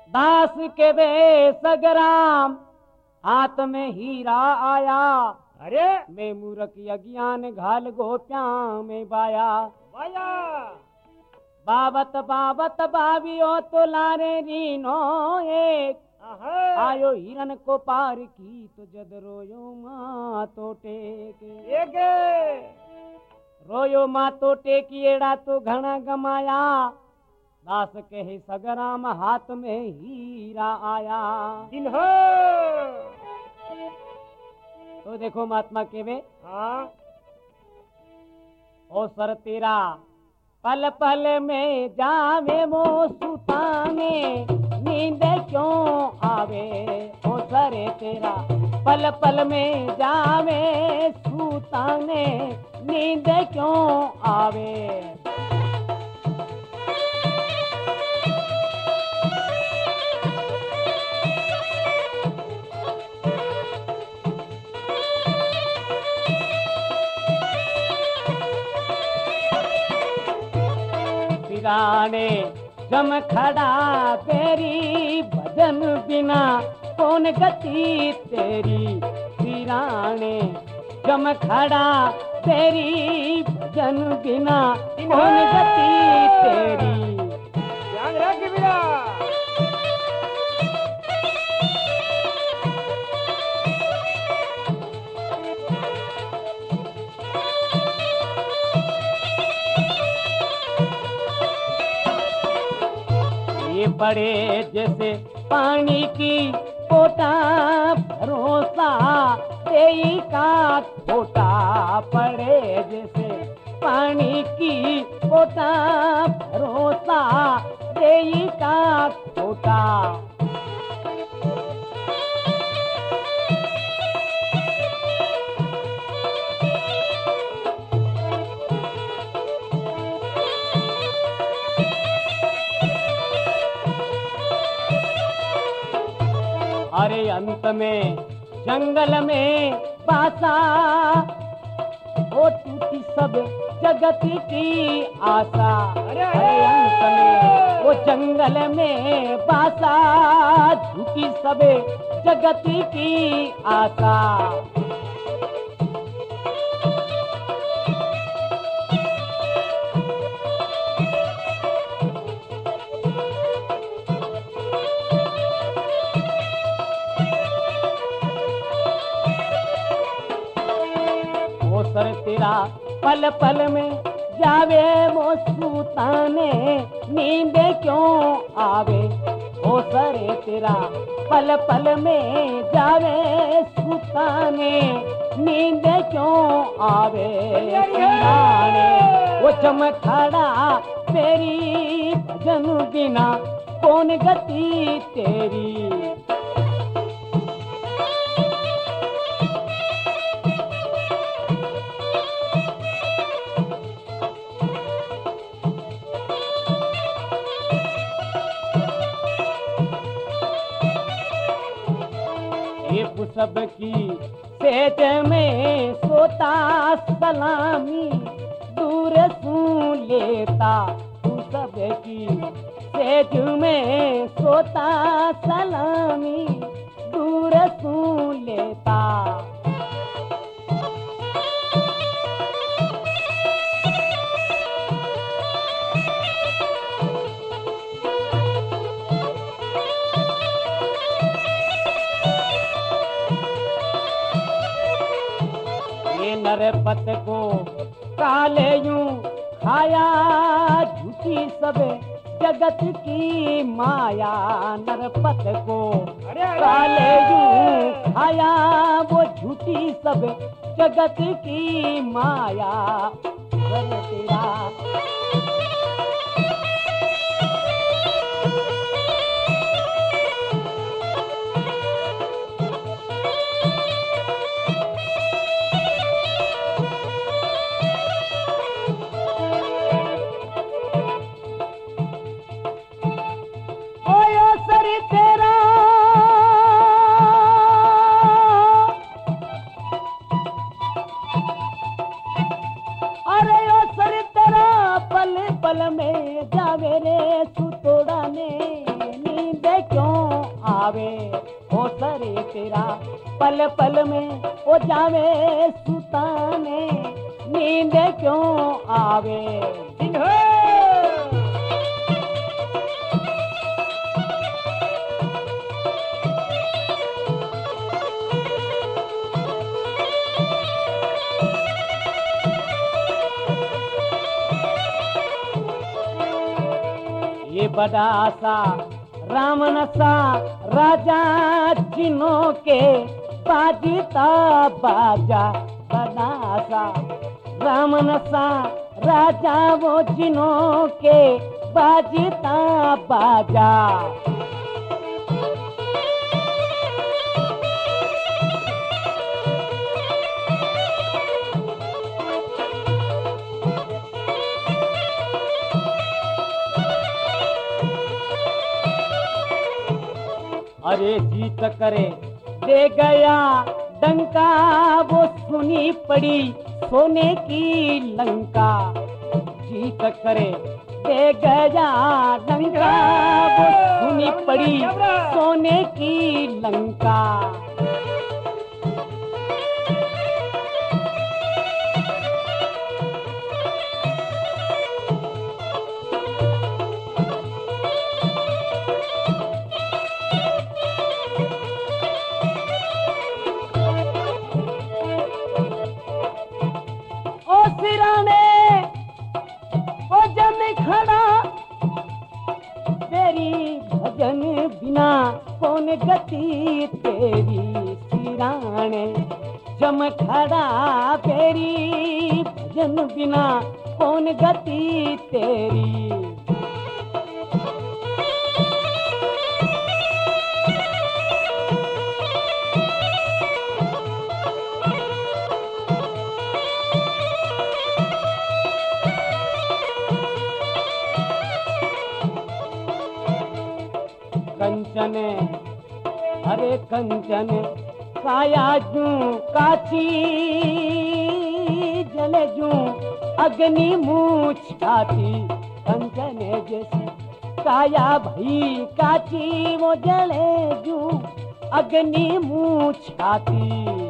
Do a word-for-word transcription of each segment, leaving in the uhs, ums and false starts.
दास के वे सगराम हाथ में हीरा आया। अरे मैं मूर्ख अज्ञान घाल गोप्या में बाया। वाया बाबत बाबत बावियो तो लारे रीनो एक आहा आयो हिरन को पार की तो जद रोयो माँ तो टेक। एक रोयो माँ तो टेकी एड़ा तो घना गमाया। दास कहे सगराम हाथ में हीरा आया। दिन हो तो देखो महात्मा के वे हाँ ओ सर तेरा पल पल में जावे वो सुताने नींद क्यों आवे। ओ सरे तेरा पल पल में जावे सुताने नींद क्यों आवे। सिराने जम खड़ा तेरी भजन बिना कौन गति तेरी। सिराने जम खड़ा तेरी भजन बिना कौन गति तेरी। ध्यान रख बिना ये पड़े जैसे पानी की पोटा भरोसा तेई का छोटा। पड़े जैसे पानी की पोटा भरोसा तेई का छोटा। अरे अंत में जंगल में बासा वो टूटी सब जगत की आशा। अरे अरे अंत में वो जंगल में बासा झूठी सब जगत की आशा। सर तेरा पल पल में जावे वो सुताने नींद क्यों आवे। ओ सरे तेरा पल पल में जावे सुताने नींद क्यों आवे। सिराने वो चमकड़ा तेरी भजन बिना कौन गति तेरी। सब की सेज में सोता सलामी दूर सुन लेता। तू सब की सेज में सोता सलामी दूर सुन लेता। नरपत को काले यूं खाया झूठी सब जगत की माया। नरपत को काले यूं खाया वो झूठी सब जगत की माया। तेरा पल में जावे रे सुतोड़ा ने नींद क्यों पल पल में वो जावे सुताने, नींद क्यों आवे। जिन्हो ये बड़ा सा रावण सा राजा जिनों के बाजता बाजा, बड़ा सा रावण सा राजा वो जिनों के बाजता बाजा। अरे जीत करे दे गया डंका, वो सुनी पड़ी सोने की लंका। जीत करे दे गया डंका, वो सुनी पड़ी सोने की लंका। भजन बिना कौन गति तेरी सिराने, जम खड़ा तेरी भजन बिना कौन गति तेरी। कंचन हरे कंचन काया जू काची, जले जू अग्नि मूछ खाती। कंचन जैसी काया भई काची, वो जले जू अग्नि मूछ खाती।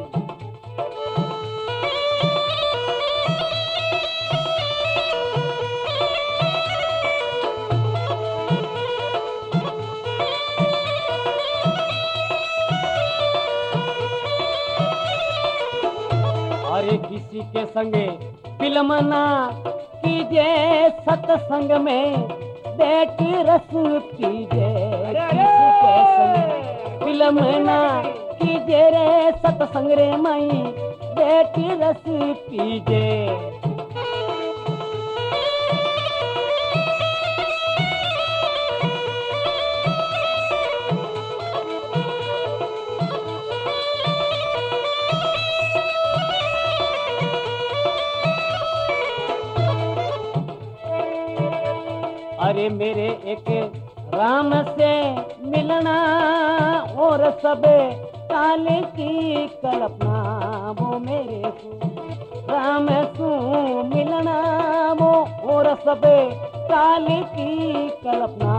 अरे किसी के संगे फिल्म ना कीजे, सत्संग में बैठ रस पीजे। किसी के संगे फिल्म ना कीजे रे, सत्संग रे माई बैठ रस पीजे। अरे मेरे एक राम से मिलना और सब काल की कल्पना, वो मेरे सु राम सु मिलना वो और सब काल की कल्पना।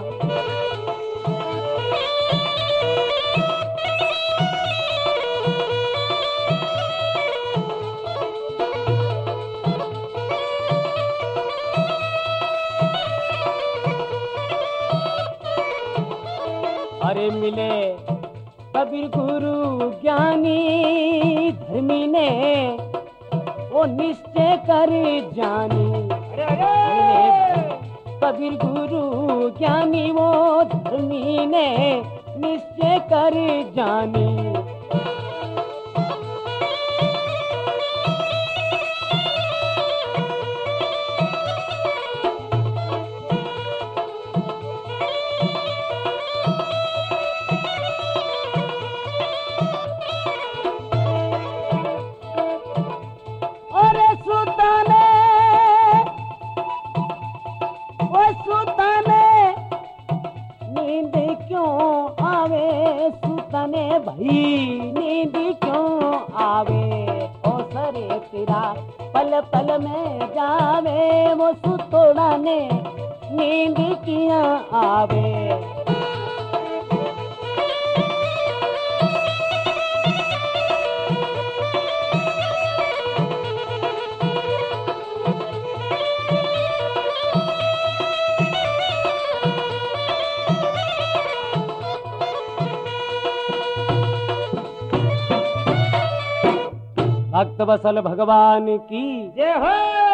अरे मिले कबीर गुरु ज्ञानी धर्मी ने, वो निश्चय कर जानी। मिले कबीर गुरु ज्ञानी, वो धर्मी ने निश्चय कर जानी। भई नींद क्यों आवे, ओ सरे तेरा पल पल में जावे, वो सुतोड़ा ने नींद किया आवे। भक्त बसल भगवान की जय हो।